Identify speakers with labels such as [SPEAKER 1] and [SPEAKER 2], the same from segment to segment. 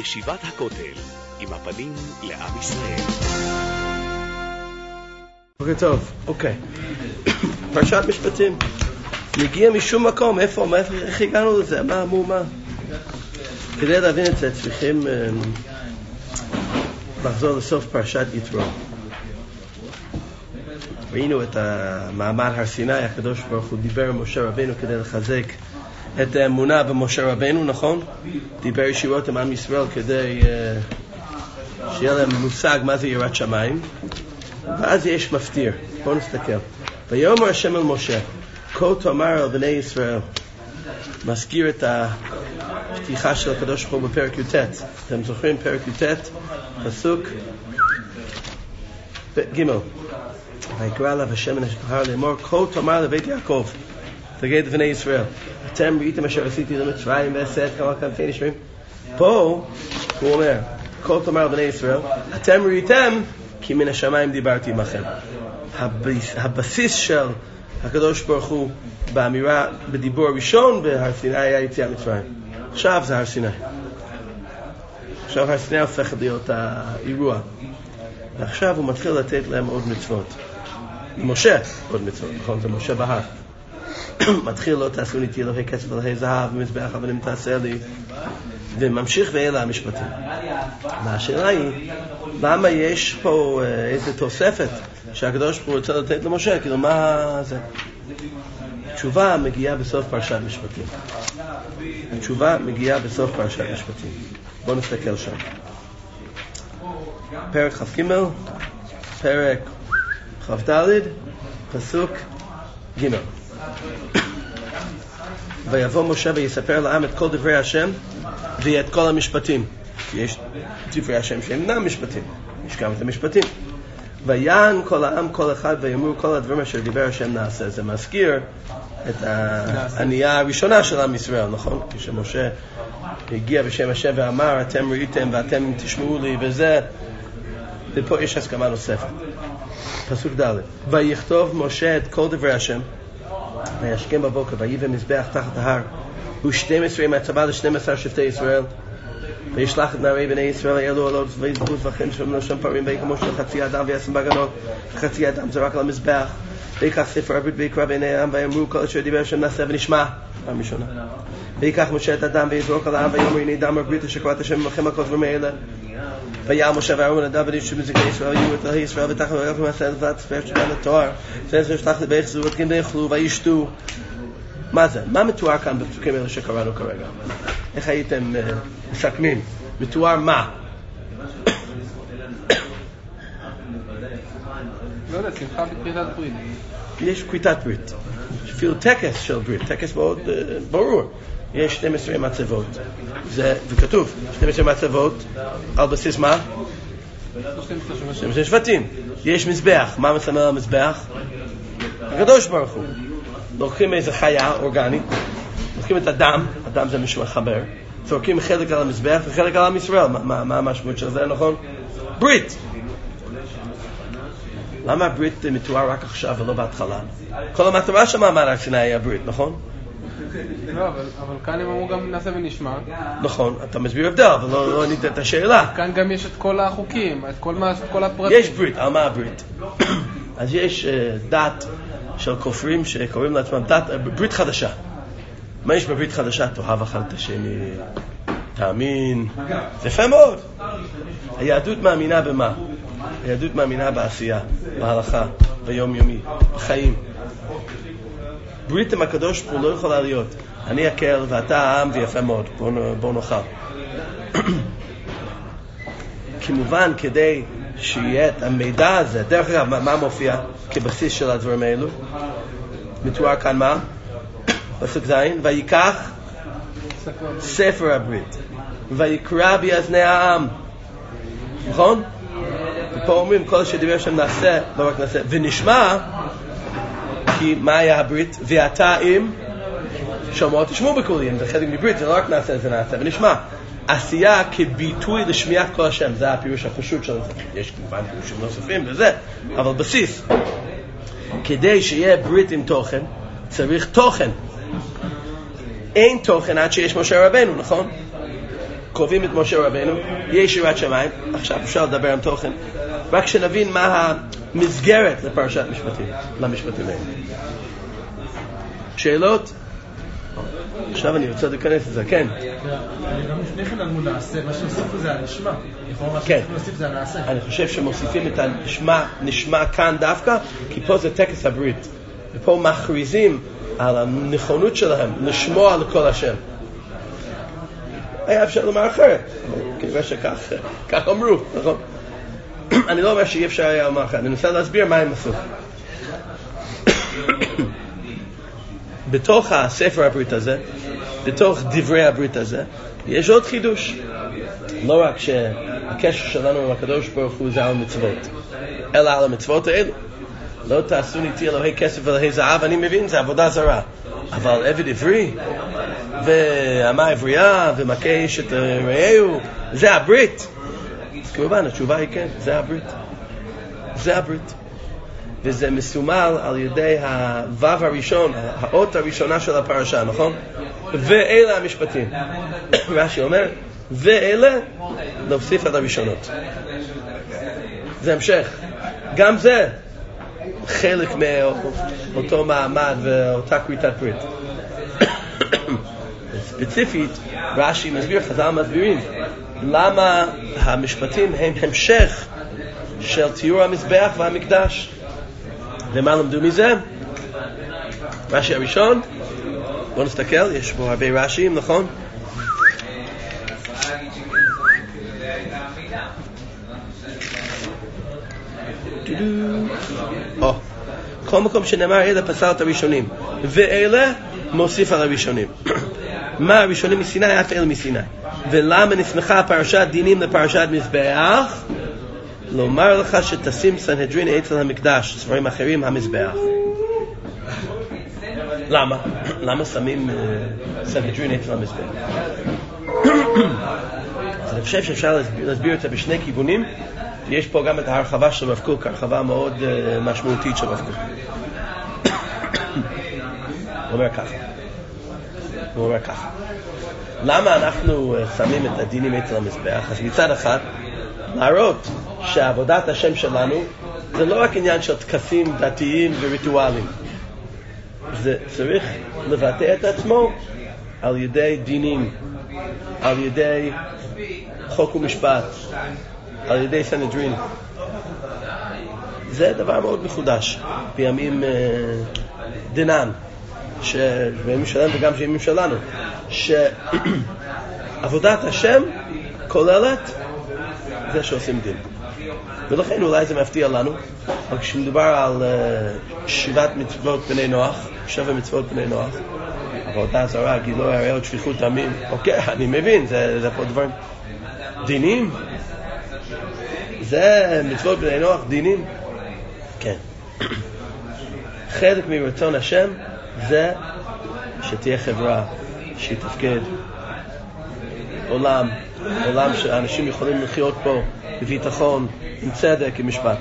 [SPEAKER 1] ישיבת הכותל, עם הפנים לעם ישראל.
[SPEAKER 2] בוקר טוב, אוקיי. פרשת משפטים. מגיע משום מקום, איך הגענו לזה? מה? כדי להבין את זה צריכים לחזור לסוף פרשת יתרו. ראינו את המעמד הר סיני, הקדוש ברוך הוא דיבר עם משה רבנו כדי לחזק את האמונה במשה רבנו, נכון? דיבר ישירות עם עם ישראל כדי שיהיה להם מושג מה זה יראת שמיים. ואז יש מפטיר. בואו נסתכל. ויאמר השם אל משה, כה תאמר על בני ישראל. מזכיר את הפתיחה של הקדוש ברוך הוא בפרק י"ט. אתם זוכרים פרק י"ט? פסוק ג' ויקרא אליו השם אל ההר לאמור, כה תאמר לבית יעקב, תגיד לבני ישראל, אתם ראיתם אשר עשיתי למצרים ועשה את כמה כנפי נשרים. פה הוא אומר, כה תאמר לבני ישראל, אתם ראיתם כי מן השמיים דיברתי עמכם. הבסיס של הקדוש ברוך הוא באמירה, בדיבור הראשון בהר סיני היה יציאת מצרים. עכשיו זה הר סיני. עכשיו הר סיני הופך להיות האירוע. ועכשיו הוא מתחיל לתת להם עוד מצוות. משה עוד מצוות, נכון? זה משה בהר. מתחיל לא תעשו ניתי אלוהי כסף אלוהי זהב ומזבח אבנים תעשה לי, וממשיך ואלה המשפטים. והשאלה היא, למה יש פה איזה תוספת שהקדוש ברוך הוא רוצה לתת למשה? כאילו מה זה? התשובה מגיעה בסוף פרשת משפטים. התשובה מגיעה בסוף פרשת משפטים. בואו נסתכל שם. פרק כ"ג, פרק כ"ד, פסוק ג' ויבוא משה ויספר לעם את כל דברי השם ואת כל המשפטים. יש דברי השם שאינם משפטים, יש גם את המשפטים. ויען כל העם כל אחד ויאמרו כל הדברים אשר דיבר השם נעשה. זה מזכיר את הענייה הראשונה של עם ישראל, נכון? כשמשה הגיע בשם השם ואמר אתם ראיתם ואתם תשמעו לי וזה, ופה יש הסכמה נוספת. פסוק ד' ויכתוב משה את כל דברי השם וישכם בבוקר ויבנה מזבח תחת ההר ו12 מהצבא ל12 שבטי ישראל וישלח את נערי בני ישראל ויעלו עלות ויזבחו זבחים שמנו שם פרים ויקמו של חצי אדם וישם בגנות חצי אדם זרק על המזבח ויקח ספר הברית ויקרא בעיני העם ויאמרו כל אשר דיבר השם נעשה ונשמע. פעם ראשונה. ויקח משה את הדם ויזרוק על העם ויאמר הנה דם הברית אשר קראת השם עמכם על כל דברים האלה. ויעל משה ואהרון נדב ונשאו מזקני ישראל ויהיו את אלוהי ישראל ותחת ורק למעשה לבד ספר שכאן לתואר ספר ששלח לבית זרות כן ויאכלו וישתו. מה זה? מה מתואר כאן בפסוקים האלה שקראנו כרגע? איך הייתם מסכמים? מתואר מה?
[SPEAKER 3] לא יודע, שמחה בכריתת ברית.
[SPEAKER 2] יש כריתת ברית. אפילו טקס של ברית, טקס מאוד ברור. יש 12 מצבות. וכתוב 12 מצבות על בסיס מה? 12 שבטים. יש מזבח. מה מסמל המזבח? הקדוש ברוך הוא. לוקחים איזה חיה אורגנית, לוקחים את הדם, הדם זה משהו מחבר, זורקים חלק על המזבח וחלק על עם ישראל. מה המשמעות של זה, נכון? ברית. למה הברית מתואר רק עכשיו ולא בהתחלה? כל המטרה של מעמד הר סיני היה ברית, נכון?
[SPEAKER 3] לא, אבל כאן הם אמרו גם נעשה ונשמע.
[SPEAKER 2] נכון, אתה מסביר הבדל, אבל לא ענית את השאלה.
[SPEAKER 3] כאן גם יש את כל החוקים, את כל הפרטים.
[SPEAKER 2] יש ברית, על מה הברית? אז יש דת של כופרים שקוראים לעצמם דת, ברית חדשה. מה יש בברית חדשה? תאהב אחד את השני, תאמין. זה יפה מאוד. היהדות מאמינה במה? היהדות מאמינה בעשייה, בהלכה, ביום יומי, בחיים. ברית עם הקדוש ברוך הוא לא יכולה להיות אני הקל ואתה העם ויפה מאוד, בוא נאכל. כמובן כדי שיהיה את המידע הזה, דרך אגב מה מופיע כבסיס של הדברים האלו? מתואר כאן מה? פסוק ז' ויקח ספר הברית ויקרא באזני העם, נכון? ופה אומרים כל שדיבר שם נעשה, לא רק נעשה ונשמע, כי מה היה הברית? ואתה אם שמוע תשמעו בקולי, זה חלק מברית, זה לא רק נעשה, זה נעשה ונשמע. עשייה כביטוי לשמיעת כל השם, זה הפירוש הפשוט של זה. יש כמובן פירושים נוספים וזה, אבל בסיס. כדי שיהיה ברית עם תוכן, צריך תוכן. אין תוכן עד שיש משה רבנו, נכון? קובעים את משה רבנו, יש יראת שמיים. עכשיו אפשר לדבר עם תוכן, רק שנבין מה המסגרת לפרשת משפטים, למשפטים האלה. שאלות? עכשיו אני רוצה להיכנס לזה, כן.
[SPEAKER 4] גם לפני כן לנו נעשה, מה שהוסיפו זה הנשמע.
[SPEAKER 2] כן.
[SPEAKER 4] להוסיף זה הנעשה.
[SPEAKER 2] אני חושב שמוסיפים את הנשמע כאן דווקא, כי פה זה טקס הברית. ופה מכריזים על הנכונות שלהם לשמוע לכל השם. היה אפשר לומר אחרת, כנראה שכך אמרו, נכון? אני לא אומר שאי אפשר היה לומר אחרת, אני מנסה להסביר מה הם עשו. בתוך הספר הברית הזה, בתוך דברי הברית הזה, יש עוד חידוש. לא רק שהקשר שלנו עם הקדוש ברוך הוא זה על המצוות, אלא על המצוות האלה. לא תעשו ניתי אלוהי כסף ואלוהי זהב, אני מבין, זה עבודה זרה. אבל עבד עברי, ואמה עברייה, ומכה איש את רעהו, זה הברית. אז כמובן, התשובה היא כן, זה הברית. זה הברית. וזה מסומל על ידי הוו הראשון, האות הראשונה של הפרשה, נכון? ואלה המשפטים. רש"י אומר, ואלה נוסיף על הראשונות. זה המשך. גם זה חלק מאותו מעמד ואותה כריתת ברית. ספציפית, רש"י מסביר, חז"ל מסבירים, למה המשפטים הם המשך של תיאור המזבח והמקדש. ומה למדו מזה? רש"י הראשון, בואו נסתכל, יש בו הרבה רש"ים, נכון? כל מקום שנאמר אלה פסל את הראשונים, ואלה מוסיף על הראשונים. מה הראשונים מסיני? אף אלה מסיני. ולמה נסמכה פרשת דינים לפרשת מזבח? לומר לך שתשים סנהדרין אצל המקדש, ספרים אחרים המזבח. למה? למה שמים סנהדרין אצל המזבח? אז אני חושב שאפשר להסביר את זה בשני כיוונים. יש פה גם את ההרחבה של רב קוק, הרחבה מאוד משמעותית של רב קוק. הוא אומר ככה. למה אנחנו שמים את הדינים אצל המזבח? אז מצד אחד, להראות שעבודת השם שלנו זה לא רק עניין של טקסים דתיים וריטואלים. זה צריך לבטא את עצמו על ידי דינים, על ידי חוק ומשפט, על ידי סנהדרין. זה דבר מאוד מחודש בימים דינן, בימים שלנו וגם בימים שלנו, שעבודת השם כוללת זה שעושים דין. ולכן אולי זה מפתיע לנו, אבל כשמדובר על 7 מצוות בני נוח, 7 מצוות בני נוח, עבודה זרה, גילוי עריות, שפיכות דמים, אוקיי, אני מבין, זה פה דברים. דינים? זה מצוות בני נוח, דינים? כן. חלק מרצון השם זה שתהיה חברה, שתפקד עולם שאנשים יכולים לחיות פה בביטחון, עם צדק, עם משפט.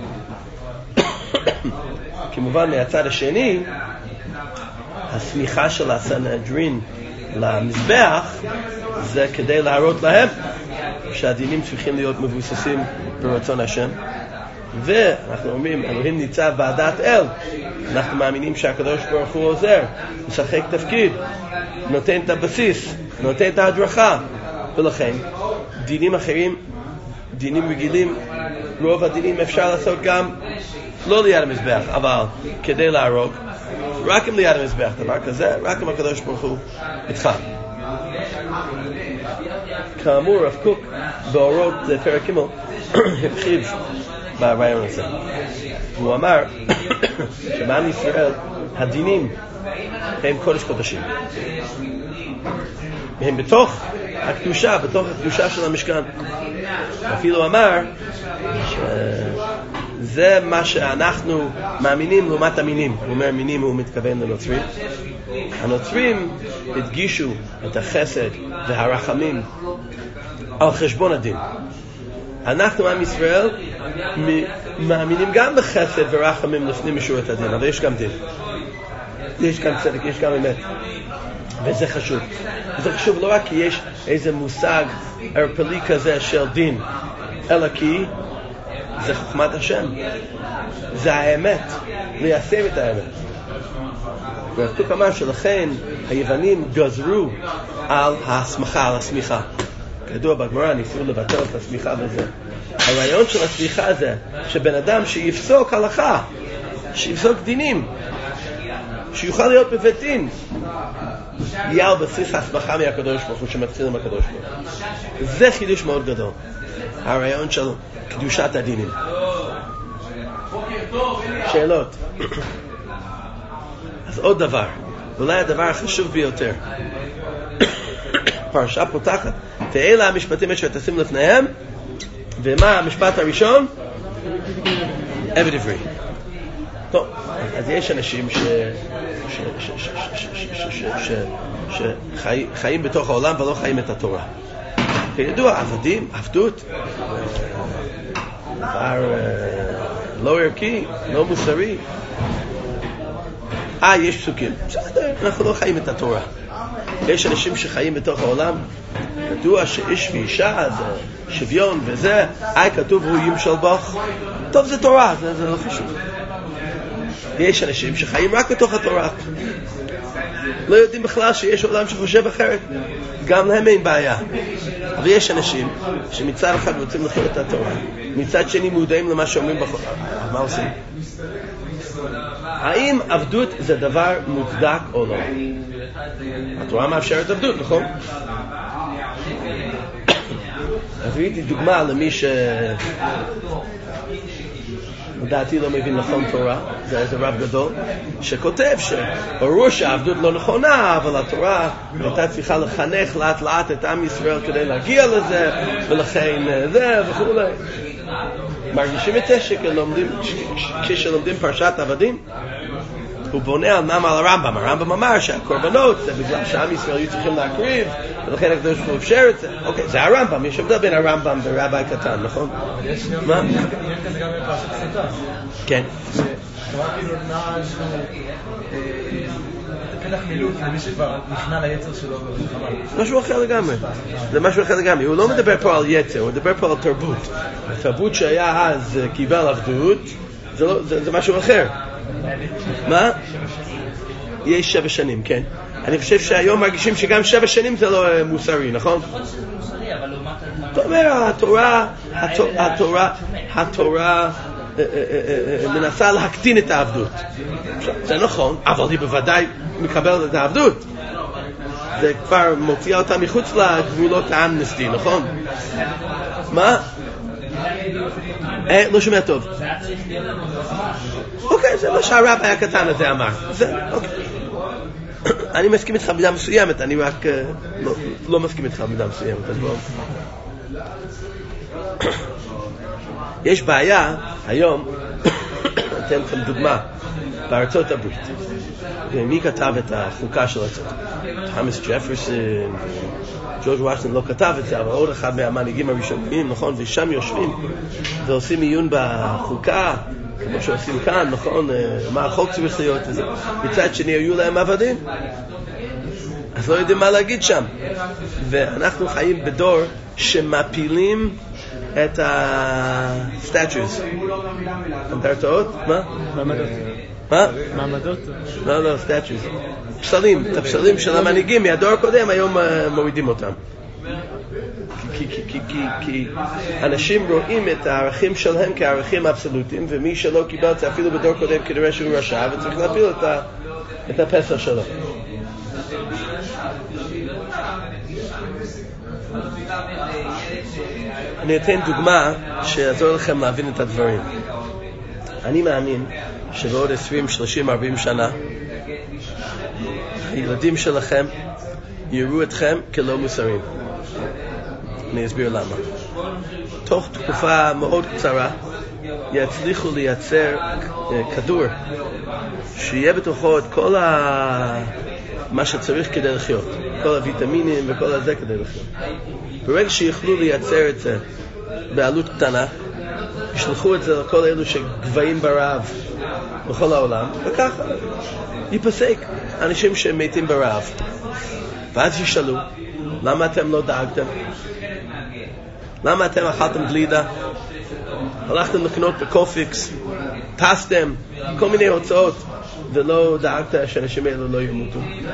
[SPEAKER 2] כמובן מהצד השני, הסמיכה של הסנהדרין למזבח זה כדי להראות להם שהדינים צריכים להיות מבוססים ברצון השם. ואנחנו אומרים, אלוהים ניצב בעדת אל, אנחנו מאמינים שהקדוש ברוך הוא עוזר, משחק תפקיד, נותן את הבסיס, נותן את ההדרכה. ולכן דינים אחרים, דינים רגילים, רוב הדינים אפשר לעשות גם לא ליד המזבח, אבל כדי להרוג, רק אם ליד המזבח, דבר כזה, רק אם הקדוש ברוך הוא איתך. כאמור, רב קוק באורות פרק ג' הרחיב ברעיון הזה. הוא אמר שבעם ישראל הדינים הם קודש קודשים, והם בתוך הקדושה של המשכן. אפילו אמר שזה מה שאנחנו מאמינים לעומת המינים. הוא אומר מינים, הוא מתכוון לנוצרים. הנוצרים הדגישו את החסד והרחמים על חשבון הדין. אנחנו עם ישראל מאמינים גם בחסד ורחמים לפני משורת הדין, אבל יש גם דין, יש גם צדק, יש גם אמת, וזה חשוב. זה חשוב לא רק כי יש איזה מושג ערפלי כזה של דין, אלא כי זה חוכמת השם, זה האמת, ליישם את האמת. והפסוק אמר שלכן היוונים גזרו על הסמכה, על הסמיכה. כידוע בגמרא ניסו לבטל את הסמיכה וזה. הרעיון של הסמיכה זה שבן אדם שיפסוק הלכה, שיפסוק דינים, שיוכל להיות בבית דין, יהיה על בסיס הסמכה מהקדוש ברוך הוא שמתחיל עם הקדוש ברוך הוא. זה חידוש מאוד גדול, הרעיון של קדושת הדינים. שאלות. אז עוד דבר, אולי הדבר החשוב ביותר, פרשה פותחת, ואלה המשפטים אשר תשים לפניהם, ומה המשפט הראשון? עבד עברי. טוב, אז יש אנשים שחיים בתוך העולם ולא חיים את התורה. כידוע, עבדים, עבדות, דבר לא ערכי, לא מוסרי. יש פסוקים, בסדר, אנחנו לא חיים את התורה. יש אנשים שחיים בתוך העולם, כתוב שאיש ואישה זה שוויון וזה, כתוב הוא ימשל בך, טוב זה תורה, זה לא חשוב. יש אנשים שחיים רק בתוך התורה, לא יודעים בכלל שיש עולם שחושב אחרת, גם להם אין בעיה. אבל יש אנשים שמצד אחד רוצים לחיות את התורה, מצד שני מודעים למה שאומרים בחוק. מה עושים? האם עבדות זה דבר מוצדק או לא? התורה מאפשרת עבדות, נכון? אז ראיתי דוגמה למי לדעתי לא מבין נכון תורה, זה איזה רב גדול שכותב שברור שהעבדות לא נכונה, אבל התורה הייתה צריכה לחנך לאט לאט את עם ישראל כדי להגיע לזה, ולכן זה וכו'. מרגישים את זה כשלומדים פרשת עבדים? הוא בונה על נם על הרמב"ם. הרמב"ם אמר שהקורבנות זה בגלל שעם ישראל היו צריכים להקריב, ולכן הקדוש ברוך הוא אפשר את זה. אוקיי, זה הרמב"ם, יש הבדל בין הרמב"ם ורבי קטן, נכון? מה?
[SPEAKER 4] יש כזה גם בפרשת סוטה.
[SPEAKER 2] כן.
[SPEAKER 4] שתורה כאילו נעל פתח מילוט למי שכבר נכנע ליצר שלו במלחמה.
[SPEAKER 2] משהו אחר לגמרי. זה משהו אחר לגמרי. הוא לא מדבר פה על יצר, הוא מדבר פה על תרבות. התרבות שהיה אז קיבל עבדות, זה משהו אחר. מה? יש 7 שנים, כן. אני חושב שהיום מרגישים שגם 7 שנים זה לא מוסרי, נכון? זאת אומרת, התורה מנסה להקטין את העבדות. זה נכון, אבל היא בוודאי מקבלת את העבדות. זה כבר מוציאה אותה מחוץ לגבולות האמנסטי, נכון? מה? לא שומע טוב. אוקיי, זה מה שהרב היה קטן הזה אמר. אני מסכים איתך במידה מסוימת, אני רק לא מסכים איתך במידה מסוימת. יש בעיה היום, אתן לכם דוגמה, בארצות הברית. מי כתב את החוקה של ארצות הברית? תומאס ג'פרסון, ג'ורג' וושינגטון לא כתב את זה, אבל עוד אחד מהמנהיגים הראשונים, נכון? ושם יושבים ועושים עיון בחוקה, כמו שעושים כאן, נכון? מה החוק צריך להיות וזה. מצד שני היו להם עבדים, אז לא יודעים מה להגיד שם. ואנחנו חיים בדור שמפילים את הסטאצ'וס. אנדרטאות? מה?
[SPEAKER 4] מעמדות.
[SPEAKER 2] מה?
[SPEAKER 4] מעמדות?
[SPEAKER 2] לא, סטאצ'וס. פסלים, את הפסלים של המנהיגים מהדור הקודם היום מורידים אותם. כי אנשים רואים את הערכים שלהם כערכים אבסולוטיים, ומי שלא קיבל את זה אפילו בדור קודם כנראה שהוא רשע, וצריך להפיל את הפסל שלו. אני אתן דוגמה שיעזור לכם להבין את הדברים. אני מאמין שבעוד 20, 30, 40 שנה הילדים שלכם יראו אתכם כלא מוסריים. אני אסביר למה. תוך תקופה מאוד קצרה יצליחו לייצר כדור שיהיה בתוכו את כל מה שצריך כדי לחיות, כל הוויטמינים וכל הזה כדי לחיות. ברגע שיוכלו לייצר את זה בעלות קטנה, ישלחו את זה לכל אלו שגבעים ברעב בכל העולם, וככה ייפסק אנשים שמתים ברעב. ואז ישאלו, למה אתם לא דאגתם? למה אתם אכלתם גלידה? הלכתם לקנות בקופיקס, טסתם, כל מיני הוצאות, ולא דאגת שאנשים האלו לא ימותו.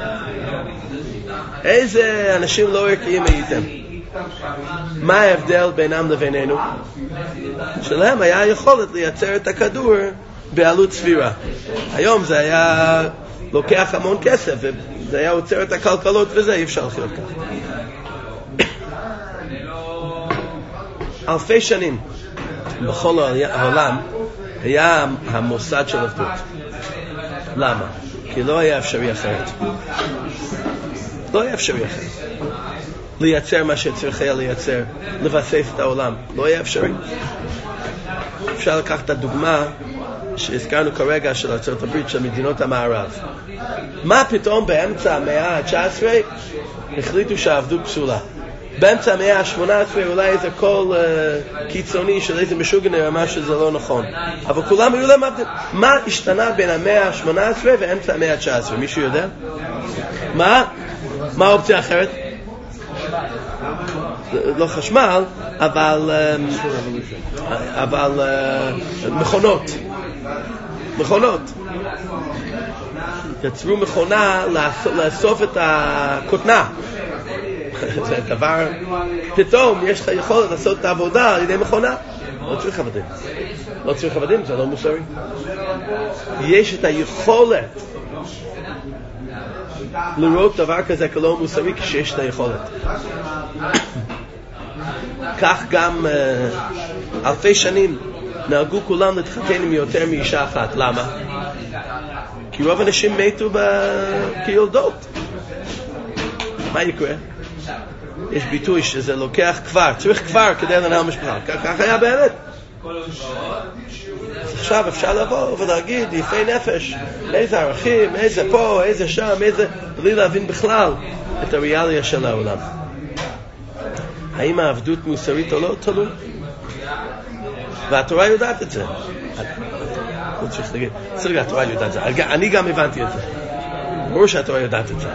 [SPEAKER 2] איזה אנשים לא ערכיים הייתם? מה ההבדל בינם לבינינו? שלהם היה יכולת לייצר את הכדור בעלות סבירה. היום זה היה לוקח המון כסף, וזה היה עוצר את הכלכלות וזה, אי אפשר לחיות כך. אלפי שנים בכל העולם היה המוסד של עבדות. למה? כי לא היה אפשרי אחרת. לא היה אפשרי אחרת. לייצר מה שצריך היה לייצר, לבסס את העולם. לא היה אפשרי. אפשר לקחת את הדוגמה שהזכרנו כרגע של ארצות הברית, של מדינות המערב. מה פתאום באמצע המאה ה-19 החליטו שהעבדות פסולה? באמצע המאה ה-18 אולי איזה קול קיצוני של איזה משוגנר אמר שזה לא נכון, אבל כולם היו להם עבדים. מה השתנה בין המאה ה-18 ואמצע המאה ה-19? מישהו יודע? מה האופציה האחרת? לא חשמל, אבל מכונות. יצרו מכונה לאסוף את הכותנה. זה דבר, פתאום יש לך יכולת לעשות את העבודה על ידי מכונה. לא צריך עבדים, זה לא מוסרי. יש את היכולת לראות דבר כזה כלא מוסרי כשיש את היכולת. כך גם אלפי שנים נהגו כולם להתחתן עם יותר מאישה אחת. למה? כי רוב אנשים מתו כילדות. מה יקרה? יש ביטוי שזה לוקח כבר, צריך כבר כדי לנהל משפחה. כך היה באמת. עכשיו אפשר לבוא ולהגיד יפי נפש, איזה ערכים, איזה פה, איזה שם, איזה, בלי להבין בכלל את הריאליה של העולם. האם העבדות מוסרית או לא? תלוי. והתורה יודעת את זה. לא צריך להגיד, סרגע, התורה יודעת את זה. אני גם הבנתי את זה. ברור שהתורה יודעת את זה.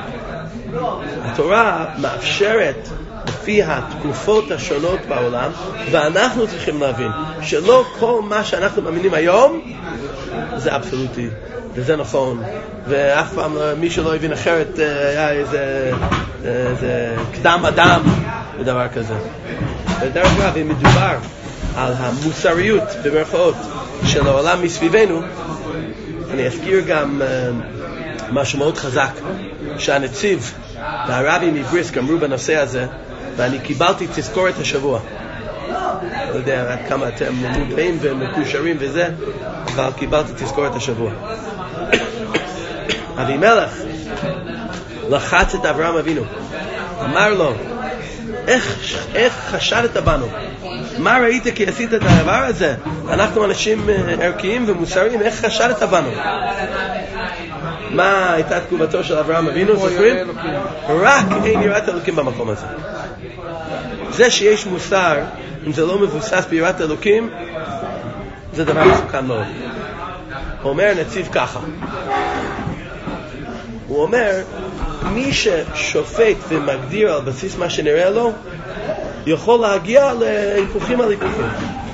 [SPEAKER 2] התורה מאפשרת לפי התקופות השונות בעולם, ואנחנו צריכים להבין שלא כל מה שאנחנו מאמינים היום זה אבסולוטי וזה נכון, ואף פעם מי שלא הבין אחרת היה איזה קדם אדם ודבר כזה. בדרך כלל אם מדובר על המוסריות במרכאות של העולם מסביבנו, אני אזכיר גם משהו מאוד חזק שהנציב והרבי מבריסק אמרו בנושא הזה, ואני קיבלתי תזכורת השבוע. לא יודע כמה אתם מודעים ומקושרים וזה, אבל קיבלתי תזכורת השבוע. אבימלך לחץ את אברהם אבינו, אמר לו, איך חשדת בנו? מה ראית כי עשית את הדבר הזה? אנחנו אנשים ערכיים ומוסריים, איך חשדת בנו? מה הייתה תגובתו של אברהם אבינו? זוכרים? רק אין יראת אלוקים במקום הזה. זה שיש מוסר, אם זה לא מבוסס ביראת אלוקים, זה דבר מסוכן מאוד. אומר נציב ככה, הוא אומר, מי ששופט ומגדיר על בסיס מה שנראה לו, יכול להגיע להיפוכים על היפוכים,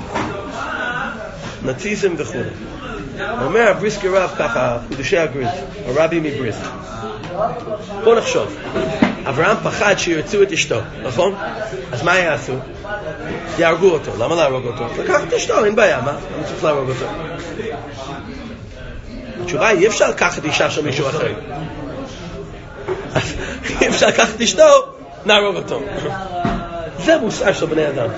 [SPEAKER 2] נאציזם וכו'. אומר הבריסק רב ככה, חודשי הגריז, הרבי מבריסק, בוא נחשוב, אברהם פחד שירצו את אשתו, נכון? אז מה יעשו? יהרגו אותו. למה להרוג אותו? לקח את אשתו, אין בעיה, מה? אני צריך להרוג אותו. התשובה היא, אי אפשר לקחת אישה של מישהו אחר. אי אפשר לקחת את אשתו, נהרוג אותו. זה מוסר של בני אדם.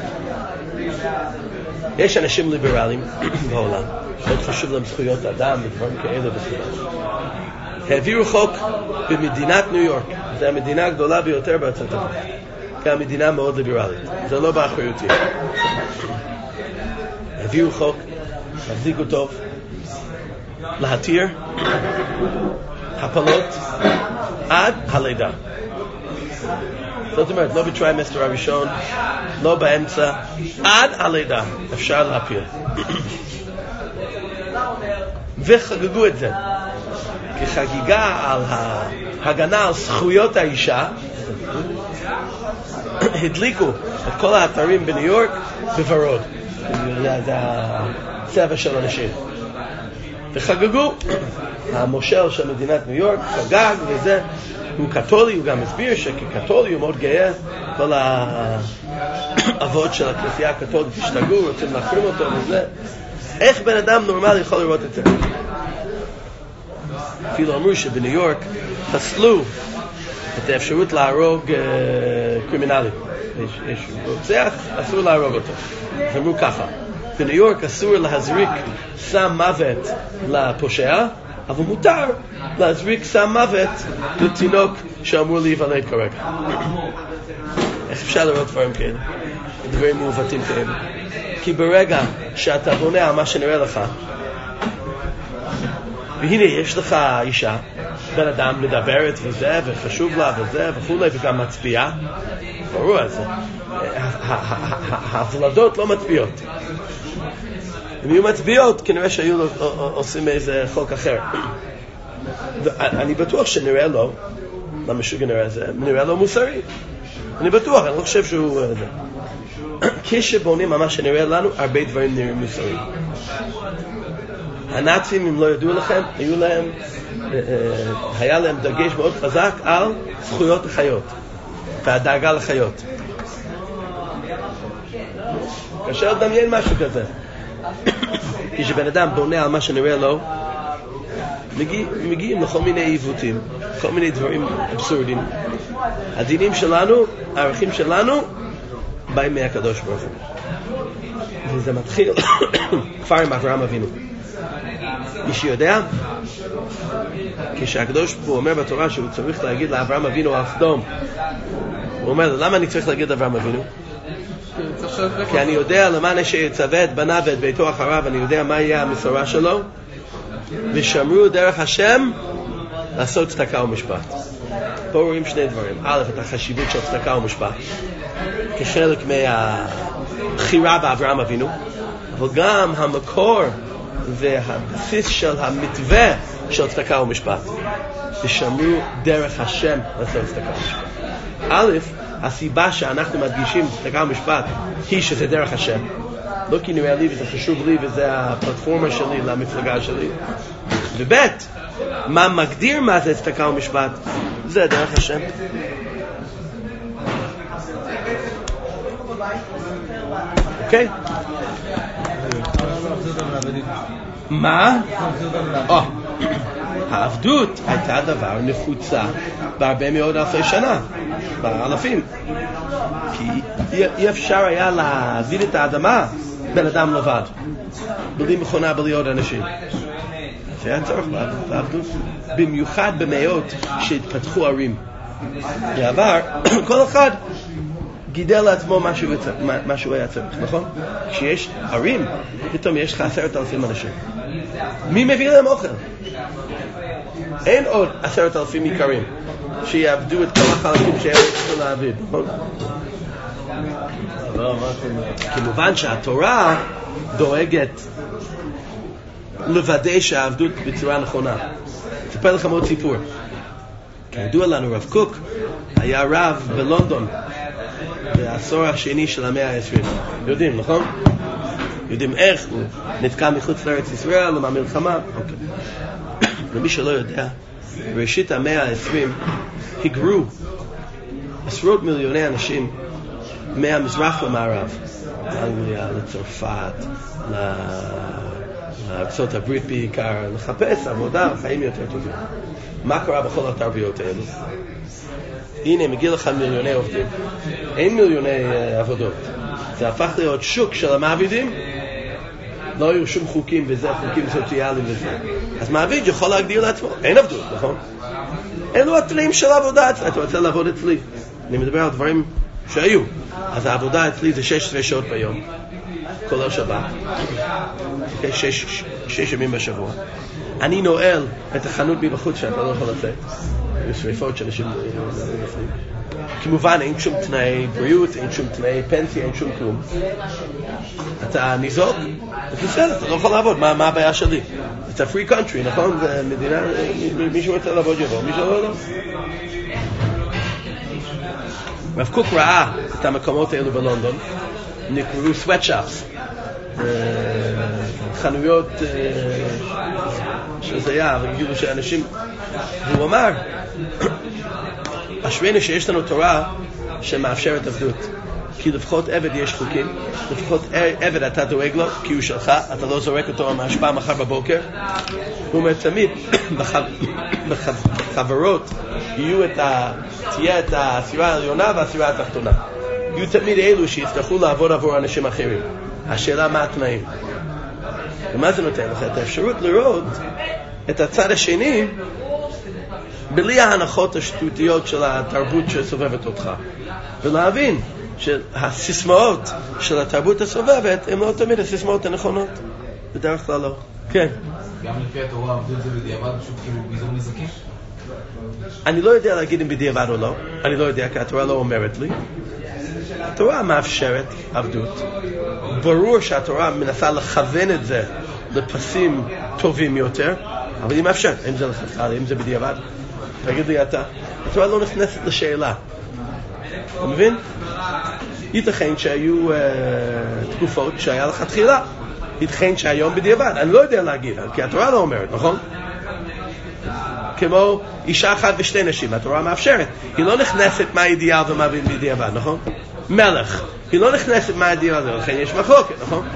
[SPEAKER 2] יש אנשים ליברליים בעולם, מאוד חשוב להם זכויות אדם ודברים כאלה וכאלה. העבירו חוק במדינת ניו יורק, זו המדינה הגדולה ביותר בארצות הברית, כי המדינה מאוד ליברלית, זה לא באחריותי. העבירו חוק, מחזיקו טוב, להתיר הפלות עד הלידה. זאת אומרת, לא בטריימסטר הראשון, לא באמצע, עד הלידה אפשר להפיל. וחגגו את זה כחגיגה על הגנה על זכויות האישה, הדליקו את כל האתרים בניו יורק בוורוד. זה הצבע של אנשים. וחגגו. המושל של מדינת ניו יורק חגג וזה. הוא קתולי, הוא גם הסביר שכקתולי הוא מאוד גאה. כל האבות של הכנסייה הקתולית השתגעו, רוצים להחרים אותו וזה. איך בן אדם נורמלי יכול לראות את זה? אפילו אמרו שבניו יורק פסלו את האפשרות להרוג קרימינלי. יש רוצח, אסור להרוג אותו. אז אמרו ככה, בניו יורק אסור להזריק סם מוות לפושע, אבל מותר להזריק סם מוות לתינוק שאמור להיוולד כרגע. איך אפשר לראות דברים כאלה? דברים מעוותים כאלה. כי ברגע שאתה בונה על מה שנראה לך, והנה יש לך אישה, בן אדם מדברת וזה, וחשוב לה וזה וכולי, וגם מצביעה, ברור על זה. ההבלדות לא מצביעות. אם יהיו מצביעות, כנראה שהיו עושים איזה חוק אחר. אני בטוח שנראה לו, למה שנראה זה, נראה לו מוסרי. אני בטוח, אני לא חושב שהוא... כשבונים מה שנראה לנו, הרבה דברים נראים מוסריים. הנאצים, אם לא ידעו לכם, היה להם דגש מאוד חזק על זכויות החיות והדאגה לחיות. קשה לדמיין משהו כזה. כשבן אדם בונה על מה שנראה לו, מגיעים לכל מיני עיוותים, כל מיני דברים אבסורדים. הדינים שלנו, הערכים שלנו, באים מהקדוש ברוך הוא. וזה מתחיל כבר עם אברהם אבינו. מי שיודע, כשהקדוש ברוך הוא אומר בתורה שהוא צריך להגיד לאברהם אבינו על סדום, הוא אומר, למה אני צריך להגיד לאברהם אבינו? כי אני יודע למען שיצווה את בניו ואת ביתו אחריו, אני יודע מה יהיה המסורה שלו, ושמרו דרך השם לעשות צדקה ומשפט. פה רואים שני דברים. א', את החשיבות של צדקה ומשפט כחלק מהבחירה באברהם אבינו, אבל גם המקור והבסיס של המתווה של צדקה ומשפט, ושמרו דרך השם לעשות צדקה ומשפט. א', הסיבה שאנחנו מדגישים צדקה ומשפט היא שזה דרך השם, לא כי נראה לי וזה חשוב לי וזה הפלטפורמה שלי למפלגה שלי. וב', מה מגדיר מה זה צדקה ומשפט? זה דרך השם. אוקיי? מה? העבדות הייתה דבר נפוצה בהרבה מאוד אלפי שנה, באלפים. כי אי אפשר היה להעביר את האדמה בן אדם לבד, בלי מכונה, בלי עוד אנשים. זה היה צורך בעבדות, במיוחד במאות שהתפתחו ערים. בעבר, כל אחד גידל לעצמו מה שהוא היה צריך, נכון? כשיש ערים, פתאום יש לך 10,000 אנשים. מי מביא להם אוכל? אין עוד 10,000 עיקרים שיעבדו את כל החלקים שהם צריכים להעביר, נכון? כמובן שהתורה דואגת לוודא שהעבדות בצורה נכונה. אספר לכם עוד סיפור. כידוע לנו, רב קוק היה רב בלונדון בעשור השני של המאה ה-20. יודעים, נכון? יודעים איך הוא נתקע מחוץ לארץ ישראל למה מלחמה. למי שלא יודע, בראשית המאה ה-20 היגרו עשרות מיליוני אנשים מהמזרח למערב, לאנגליה, לצרפת, לארצות הברית בעיקר, לחפש עבודה וחיים יותר טובים. מה קרה בכל התרבויות האלו? הנה, מגיע לך מיליוני עובדים. אין מיליוני עבודות. זה הפך להיות שוק של המעבידים. לא היו שום חוקים וזה, חוקים סוציאליים וזה. אז מעביד יכול להגדיר לעצמו. אין עבדות, נכון? אלו התנאים של העבודה. אתה רוצה לעבוד אצלי. אני מדבר על דברים שהיו. אז העבודה אצלי זה 16 שעות ביום. כל שבת. 6 ימים בשבוע. אני נועל את החנות מבחוץ שאתה לא יכול לצאת. יש שריפות שאנשים נפלים. כמובן אין שום תנאי בריאות, אין שום תנאי פנסיה, אין שום כלום. אתה ניזוק? אז בסדר, אתה לא יכול לעבוד, מה הבעיה שלי? It's a free country, נכון? זה מדינה, מי שרוצה לעבוד יבוא, מי שלא לא. הרב קוק ראה את המקומות האלו בלונדון, נקראו sweatshops, חנויות שזה היה, וגידו שאנשים, והוא אמר, אשרינו שיש לנו תורה שמאפשרת עבדות, כי לפחות עבד יש חוקים, לפחות עבד אתה דואג לו, כי הוא שלך, אתה לא זורק אותו מהשפעה מחר בבוקר. הוא אומר תמיד, בחברות תהיה את הסירה העליונה והסירה התחתונה. יהיו תמיד אלו שיצטרכו לעבוד עבור אנשים אחרים. השאלה מה התנאים. ומה זה נותן לך? את האפשרות לראות את הצד השני בלי ההנחות השטותיות של התרבות שסובבת אותך. ולהבין שהסיסמאות של התרבות הסובבת הן לא תמיד הסיסמאות הנכונות. בדרך כלל לא. כן.
[SPEAKER 5] גם לפי התורה עבדות זה בדיעבד פשוט כאילו ביזור נזקים?
[SPEAKER 2] אני לא יודע להגיד אם בדיעבד או לא. אני לא יודע כי התורה לא אומרת לי. התורה מאפשרת עבדות. ברור שהתורה מנסה לכוון את זה לפסים טובים יותר, אבל היא מאפשרת. אם זה לכתחילה, אם זה בדיעבד. תגיד לי אתה. התורה לא נכנסת לשאלה. אתה מבין? ייתכן שהיו תקופות שהיה לכתחילה. ייתכן שהיום בדיעבד. אני לא יודע להגיד, כי התורה לא אומרת, נכון? כמו אישה אחת ושתי נשים, התורה מאפשרת. היא לא נכנסת מה האידיאל ומה בדיעבד, נכון? מלך, היא לא נכנסת מה האידיאל, לכן יש מחלוקת, נכון?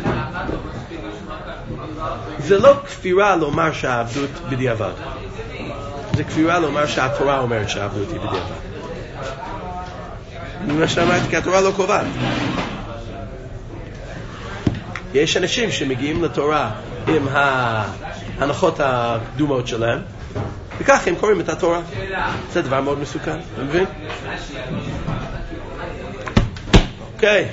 [SPEAKER 2] זה לא כפירה לומר שהעבדות בדיעבד. זה כפירה לומר שהתורה אומרת שהעבדות היא בדיעבד. מה שאמרתי, כי התורה לא קובעת. יש אנשים שמגיעים לתורה עם ההנחות הקדומות שלהם, וכך הם קוראים את התורה. זה דבר מאוד מסוכן, אתה מבין? אוקיי.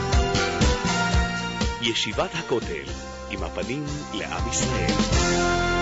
[SPEAKER 1] ישיבת הכותל, עם הפנים לעם ישראל.